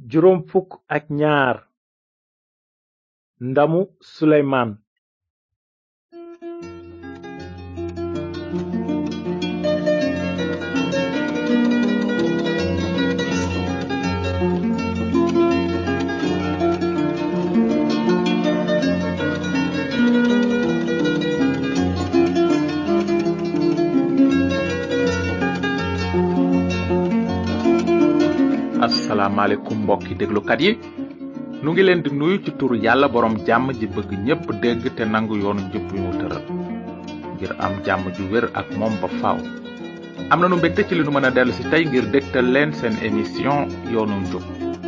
juróom fukk ak ñaar ndamu Suleymaan. asalaamaaleykum mbokki déglukat yi nu ngi leen di nuyu ci turu yàlla borom jàmm ji bëgg ñépp dégg te nangu yoonu njub wi mu tëral ngir am jàmm ju wér ak moom ba faaw. am na nu mbégte ci li nu mën a dellu si tey ngir dégtal leen seen émission yoonu njub.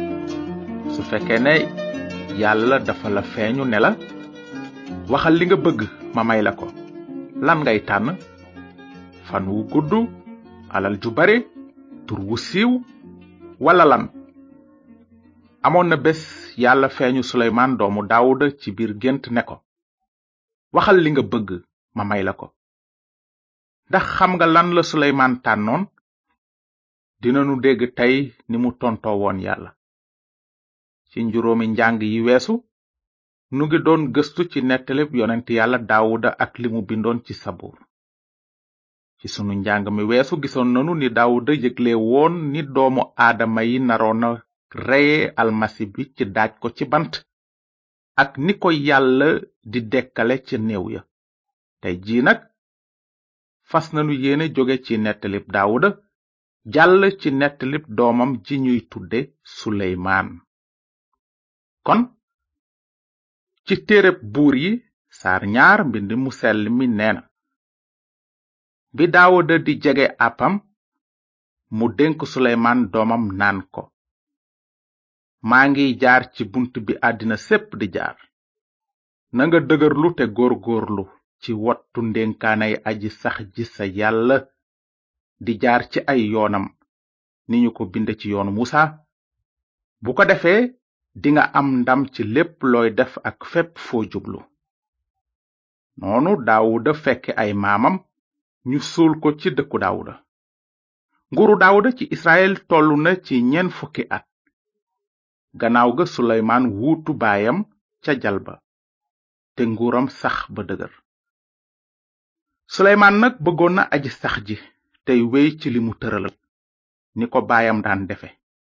su fekkee ne yàlla dafa la feeñu ne la waxal li nga bëgg ma may la ko, lan ngay tànn? fan wu gudd, alal ju bare, tur wu siiw wala lan? amoon na bés yàlla feeñu Suleymaan doomu Daawuda ci biir gént ne ko, waxal li nga bëgg ma may la ko. ndax xam nga lan la Suleymaan tànnoon? dinanu dégg tey ni mu tontoo woon yàlla. ci njuróomi njàng yi weesu nu ngi doon gëstu ci nettalib yonent yàlla Daawuda ak li mu bindoon ci Sabuur. ci sunu njàng mi weesu gisoon nanu ni Daawuda yëgle woon ni doomu aadama yi naroona reye almasi bi ci daaj ko ci bant, ak ni ko yàlla di dekkale ci néew ya. tey jii nag fas nanu yéene jóge ci nettalib Daawuda jàll ci nettalib doomam ji ñuy tudde Suleymaan. kon ci téereb buur yi saar 2 mbind mu sell mi neena, bi Daawuda di jege àppam mu dénk Suleymaan doomam naan ko, maa ngi jaar ci bunt bi àddina sépp di jaar. nanga dëgërlu te góorgóorlu ci wattu ndénkaanay aji sax ji sa yàlla, di jaar ci ay yoonam ni ñu ko binde ci yoonu Musa. bu ko defee dinga am ndam ci lépp looy def ak fépp foo jublu. noonu Daawuda fekke ay maamam ñu suul ko ci dëkku Daawuda. nguuru Daawuda ci Israyil tollu na ci 40 at. gannaaw ga Suleymaan wuutu baayam ca jal ba, te nguuram sax ba dëgër. Suleymaan nag bëggoon na aji sax ji tey wéy ci li mu tëralal ni ko baayam daan defe.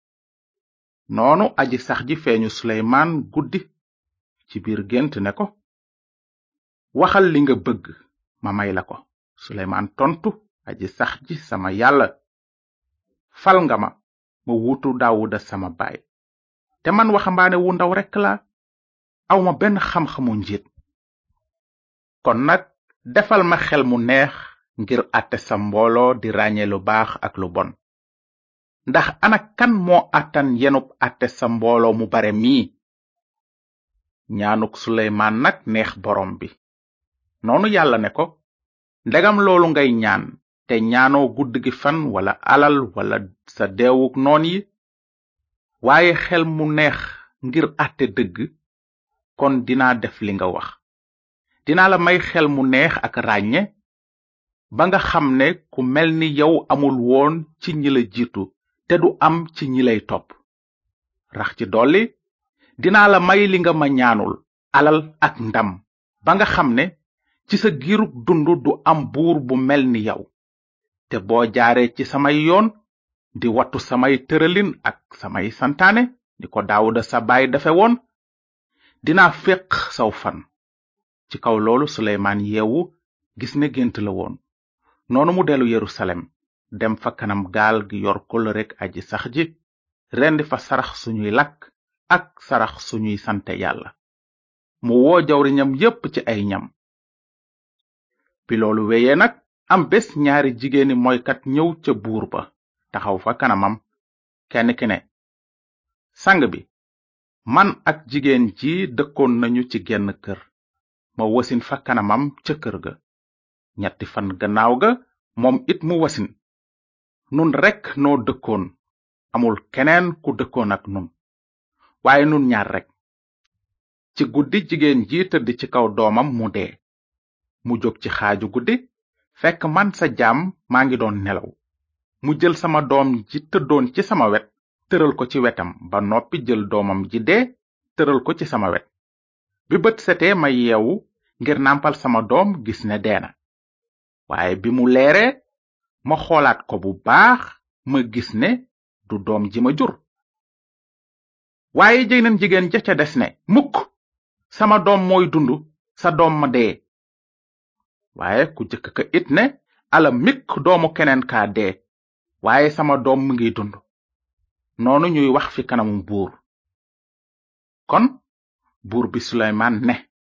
noonu aji sax ji feeñu Suleymaan guddi ci biir gént ne ko, waxal li nga bëgg ma may la ko. Suleymaan tontu aji sax ji sama yàlla, fal nga ma wuutu Daawuda sama baay, te man waxambaane wu ndaw rekk la, awma benn xam-xamu njiit. kon nag defal ma xel mu neex ngir àtte sa mbooloo di ràññee lu baax ak lu bon. ndax ana kan moo àttan yenub àtte sa mbooloo mu bare mii? ñaanuk Suleymaan nag neex borom bi. noonu yàlla ne ko, ndegam loolu ngay ñaan te ñaanoo gudd gi fan wala alal wala sa deewuk noon yi, waaye xel mu neex ngir àtte dëgg, kon dinaa def li nga wax. dinaa la may xel mu neex ak ràññe, ba nga xam ne ku mel ni yow amul woon ci ñi la jiitu te du am ci ñi lay topp. rax ci dolli, dinaa la may li nga ma ñaanul, alal ak ndam, ba nga xam ne ci sa giirug dund du am buur bu mel ni yow. te boo jaaree ci samay yoon di wattu samay tëralin ak samay santaane ni ko Daawuda sa baay defe woon, dinaa féq saw fan. ci kaw loolu Suleymaan yeewu gis ne gént la woon. noonu mu dellu Yerusalem, dem fa kanam gaal gi yor kóllëreg aji sax ji, rendi fa sarax suñuy lakk ak sarax suñuy sante yàlla. mu woo jawriñam yépp ci ay ñam. bi loolu wéyee nag, am bés ñaari jigéeni moykat ñëw ca buur ba taxaw fa kanamam. kenn ki ne, sang bi, man ak jigéen ji dëkkoon nañu ci genn kër, ma wasin fa kanamam ca kër ga. 3 fan gannaaw ga moom it mu wasin. nun rekk noo dëkkoon, amul keneen ku dëkkoon ak nun, waaye nun ñaar rekk. ci guddi jigéen ji tëdd ci kaw doomam mu dee. mu jóg ci xaaju guddi, fekk man sa jaam maa ngi doon nelaw. mu jël sama doom ji tëddoon ci sama wet tëral ko ci wetam ba noppi jël doomam ji dee tëral ko ci sama wet. bi bët setee ma yeewu ngir nàmpal sama doom gis ne deena, waaye bi mu leeree ma xoolaat ko bu baax ma gis ne du doom ji ma jur. waaye jeneen jigéen ja ca des ne, mukk, sama doom mooy dund, sa doom ma dee. waaye ku jëkk ka it ne, ala mikk doomu keneen kaa dee, waaye sama doom mu ngi dund. noonu ñuy wax fi kanamu buur. kon buur bi Suleymaan ne,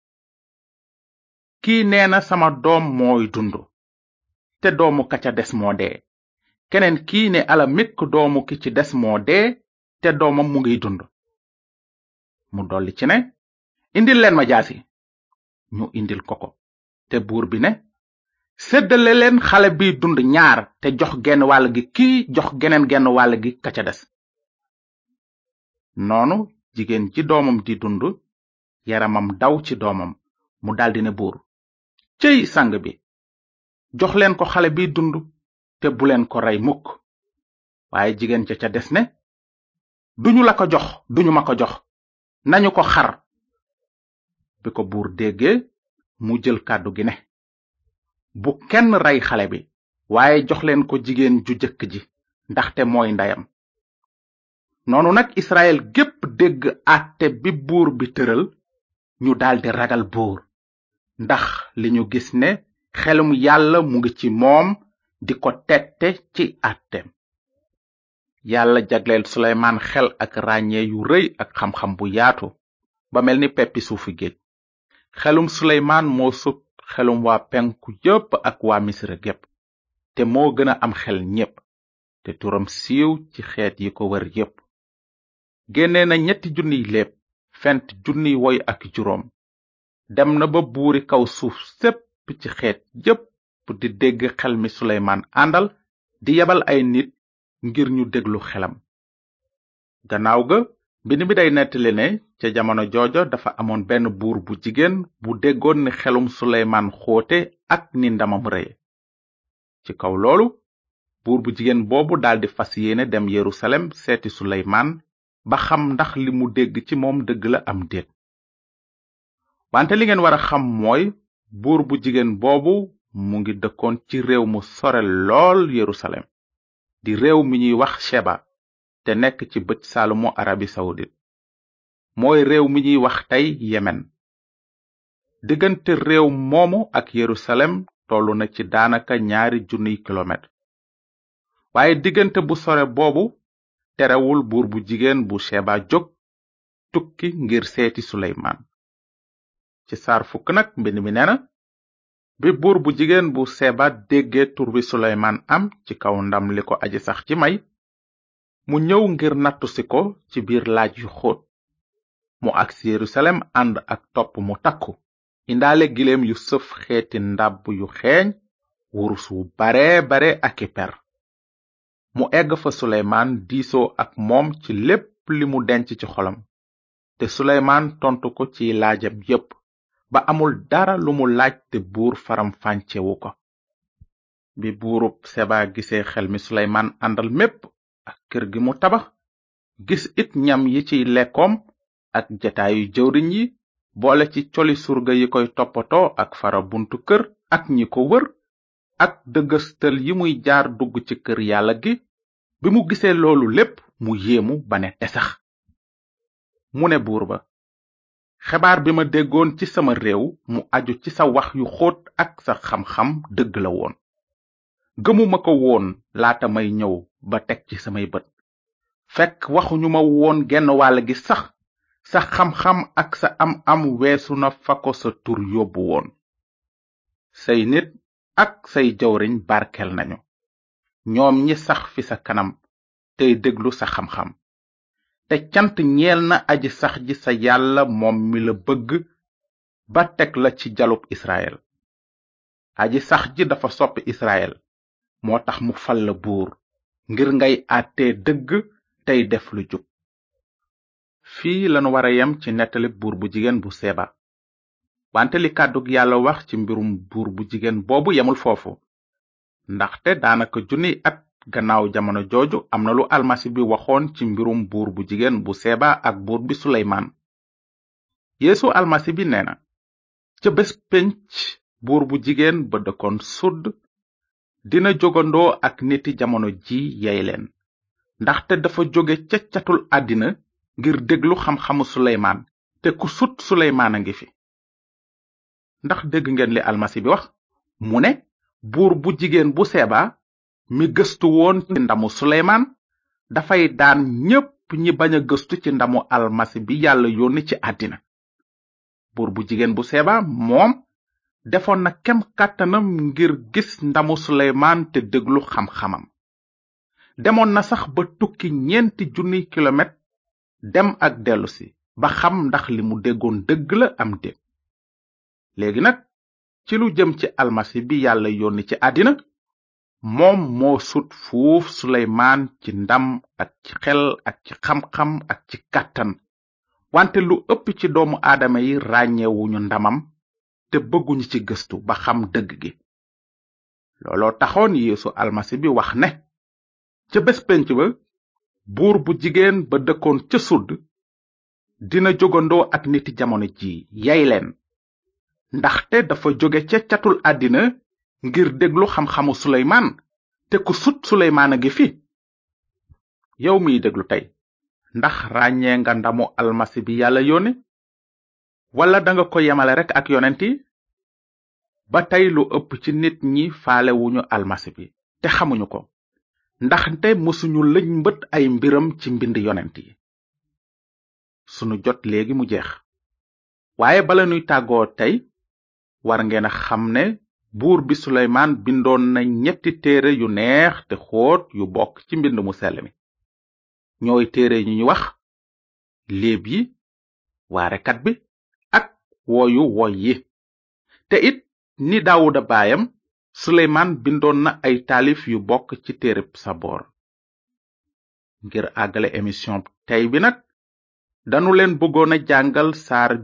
kii nee na sama doom mooy dund, te doomu ka ca des moo dee. keneen kii ne ala mikk doomu ki ci des moo dee, te doomam mu ngi dund. mu dolli ci ne, indil leen ma jaasi. ñu indil ko. te buur bi ne, séddale leen xale bi dund ñaar te jox genn wàll gi kii, jox geneen genn wàll gi ka ca des. noonu jigéen ji doomam di dund yaramam daw ci doomam, mu daldi ne buur, cëy sang bi, jox leen ko xale bi dund te bu leen ko rey mukk. waaye jigéen ca des ne, duñu la ko jox, duñu ma ko jox, nañu ko xar. bi ko buur déggee mu jël kàddu gi ne, bu kenn rey xale bi, waaye jox leen ko jigéen ju jëkk ji, ndaxte mooy ndeyam. noonu nag Israël gépp dégg àtte bi buur bi tëral, ñu daldi ragal buur, ndax li ñu gis ne xelum yàlla mu ngi ci moom di ko tette ci àtteem. yàlla jagleel Suleymaan xel ak ràññee yu rëy ak xam-xam bu yaatu, ba mel ni peppi suufi géej. xelum Suleymaan moo sut xelum waa penku yépp ak waa Misra gépp, te moo gën a am xel ñépp, te turam siiw ci xeet yi ko wër yépp. génne na 3,000 léeb, fent 1,000 woy ak juróom. dem na ba buuri kaw suuf sépp ci xeet yépp di dégg xel mi Suleymaan àndal, di yebal ay nit ngir ñu déglu xelam. gannaaw ga mbind mi day nettali ne ca jamono joojo dafa amoon benn buur bu jigéen bu déggoon ni xelum Suleymaan xóote ak ni ndamam rëye. ci kaw loolu buur bu jigéen boobu daldi fas yéene dem Yerusalem seeti Suleymaan ba xam ndax li mu dégg ci moom dëgg la am déet. wante li ngeen war a xam mooy buur bu jigéen boobu mu ngi dëkkoon ci réew mu sore lool Yerusalem, di réew mi ñuy wax Sheba, te nekk ci bëj saalumu Arabi Saoudite. mooy réew mi ñuy wax tey Yemen. diggante réew moomu ak Yerusalem tollu na ci daanaka 2,000 kilomètre. waaye diggante bu sore boobu terewul buur bu jigéen bu Sheba jóg tukki ngir seeti Suleymaan. ci saar 10 nag mbind mi neena, bi buur bu jigéen bu Sheba déggee tur bi Suleymaan am ci kaw ndam li ko aji sax ji may, mu ñëw ngir nattu si ko ci biir laaj yu xóot. mu agsi Yerusalem ànd ak topp mu takku, indaale gileem yu sëf xeeti ndàbb yu xeeñ, wurus wu bare ak i per. mu egg fa Suleymaan diisoo ak moom ci lépp li mu denc ci xolam, te Suleymaan tontu ko ci laajam yépp, ba amul dara lu mu laaj te buur faram fàncewu ko. bi buurub Seba gisee xel mi Suleymaan àndal mépp ak kër gi mu tabax, gis it ñam yi ciy lekkoom ak jataayu jëwriñ yi, boole ci coli surga yi koy toppatoo ak fara buntu kër ak ñi ko wër, ak dëgëstal yi muy jaar dugg ci kër yàlla gi. bi mu gisee loolu lépp mu yéemu ba ne tesax. mu ne buur ba, xebaar bi ma déggoon ci sama réew mu aju ci sa wax yu xóot ak sa xam-xam dëgg la woon. gëmuma ko woon laata may ñëw ba teg ci samay bët. fekk waxuñu ma woon genn wàll gi sax, sa xam-xam ak sa am weesu na fa ko sa tur yóbbu woon. say nit ak say jawriñ barkel nañu, ñoom ñi sax fi sa kanam tey déglu sa xam-xam. te cant ñeel na aji sax ji sa yàlla, moom mi la bëgg ba teg la ci jalub Israël. aji sax ji dafa soppi Israël, moo tax mu fal la buur ngir ngay àttee dëgg tey def lu jub. fii lanu wara yem ci nettali buur bu jigéen bu Seba. wante li kàddug yàlla wax ci mbirum buur bu jigéen boobu yemul foofu, ndaxte daanaka 1,000 at gannaaw jamono jooju am na lu almasi bi waxoon ci mbirum buur bu jigéen bu Seba ak buur bi Suleymaan. Yeesu almasi bi nee na ca bés penc buur bu jigéen ba dëkkoon Sudd dina jogandoo ak niti jamono ji yey leen, ndaxte dafa jóge ca catul àddina ngir déglu xam-xamu Suleymaan, te ku sut Suleymaan a ngi fi. ndax dégg ngeen li almasi bi wax? mu ne buur bu jigéen bu Seba mi gëstu woon ci ndamu Suleymaan dafay daan ñépp ñi bañ a gëstu ci ndamu almasi bi yàlla yónni ci àddina. buur bu jigéen bu Seba moom defoon na kem kàttanam ngir gis ndamu Suleymaan te déglu xam-xamam. demoon na sax ba tukki 4,000 kilomètre dem ak dellusi ba xam ndax li mu déggoon dëgg la am déet. léegi nag ci lu jëm ci almasi bi yàlla yónni ci àddina, moom moo sut fuuf Suleymaan ci ndam ak ci xel ak ci xam-xam ak ci kàttan, wante lu ëpp ci doomu aadama yi ràññewuñu ndamam te bëgguñu ci gëstu ba xam dëgg gi. looloo taxoon Yeesu almasi bi wax ne ca bés penc ba buur bu jigéen ba dëkkoon ca Sudd dina jogandoo ak niti jamono ji yey leen, ndaxte dafa jóge ca catul àddina ngir déglu xam-xamu Suleymaan, te ku sut Suleymaan a ngi fi. yow miy déglu tey, ndax ràññee nga ndamu almasi bi yàlla yónni, wala danga ko yemale rekk ak yonent yi? ba tey lu ëpp ci nit ñi faalewuñu almasi bi te xamuñu ko, ndaxte mësuñu lëj mbët ay mbiram ci mbind yonent yi. sunu jot léegi mu jeex, waaye bala nuy tàggoo tey war ngeen a xam ne buur bi Suleymaan bindoon na 3 téere yu neex te xóot yu bokk ci mbind mu sell mi. ñooy téere ñu wax léeb yi, waarekat bi ak woyu woy yi. te it ni Daawuda baayam, Suleymaan bindoon na ay taalif yu bokk ci téereb Saboor. ngir àggale émission tey bi nag, danu leen bëggoon a jàngal saar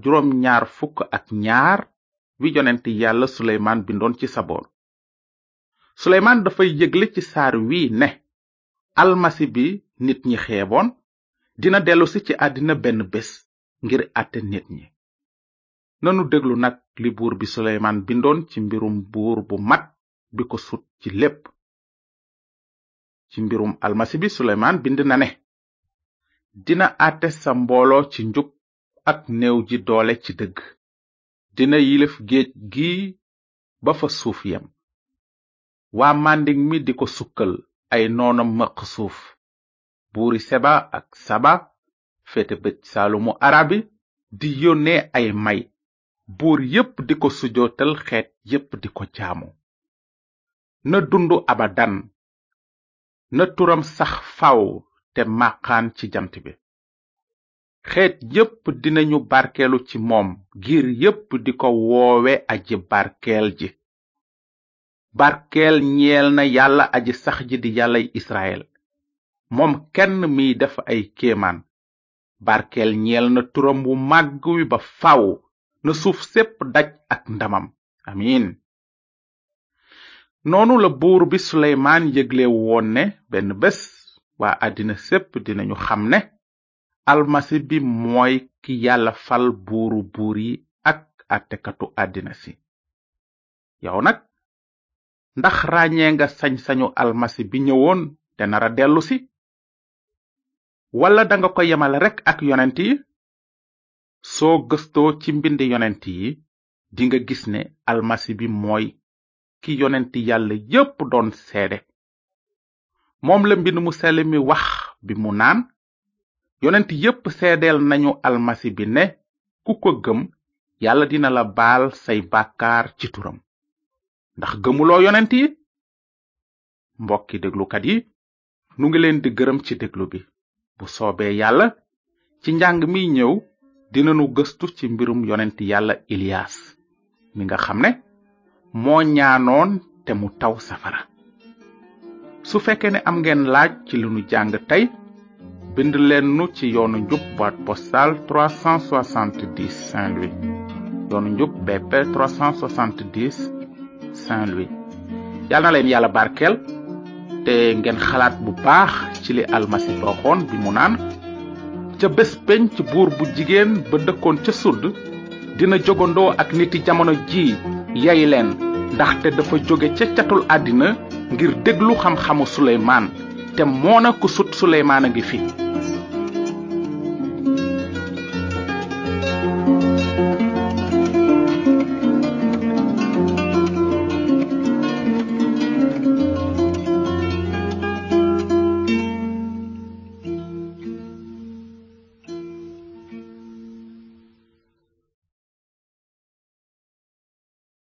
22 wi yonent yàlla Suleymaan bindoon ci Saboor. Suleymaan dafay yëgle ci saar wi ne almasi bi nit ñi xeeboon dina dellusi ci àddina benn bés ngir àtte nit ñi. nanu déglu nag li buur bi Suleymaan bindoon ci mbirum buur bu mat bi ko sut ci lépp. ci mbirum almasi bi Suleymaan bind na ne dina àtte sa mbooloo ci njub ak néew ji doole ci dëgg. dina yilif géej gi ba fa suuf yem. waa màndiŋ mi di ko sukkal ay noonam mëq suuf. buuri Seba ak Saba féete bëj saalumu arabi di yónnee ay may. buur yépp di ko sujootal, xeet yépp di ko jaamu. na dundu abadan, na turam sax faw te màqaan ci jant bi. xeet yépp dinañu barkeelu ci moom, giir yépp di ko woowe aji barkeel ji. barkeel ñeel na yàlla aji sax ji di yàllay Israel, moom kenn miy def ay kéemaan. barkeel ñeel na turam wu màgg wi ba faw, na suuf sépp daj ak ndamam. amiin. noonu la buur bi Suleymaan yëgle woon ne benn bés waa àddina sépp dinañu xam ne almasi bi mooy ki yàlla fal buuru buur yi ak àttekatu àddina si. yow nag, ndax ràññee nga sañ-sañu almasi bi ñëwoon te nara dellu si? wala danga ko yemale rekk ak yonent yi? soo gëstoo ci mbind yonent yi, dinga gis ne almasi bi mooy ki yonent yàlla yépp doon seede. moom la mbind mu sell mi wax bi mu naan, yonent yépp seedeel nañu almasi bi ne ku ko gëm yàlla dina la baal say bàkkaar ci turam. ndax gëmuloo yonent yi? mbokki déglukat yi, nu ngi leen di gërëm ci déglu bi. bu soobee yàlla, ci njàng mi ñëw dinanu gëstu ci mbirum yonent yàlla Ilias mi nga xam ne moo ñaanoon te mu taw safara. su fekkee ne am ngeen laaj ci li nu jàng tey, bind leen nu ci yoonu njub boîte postale 370 Saint-Louis. yoonu njub BP 370 Saint-Louis. yàlla na leen yàlla barkeel te ngeen xalaat bu baax ci li almasi waxoon bi mu naan ca bés penc buur bu jigéen ba dëkkoon ca sudd dina jogandoo ak niti jamono ji yay leen ndaxte dafa jóge ca catul àddina ngir déglu xam-xamu Suleymaan te moona ku sut Suleymaan a ngi fi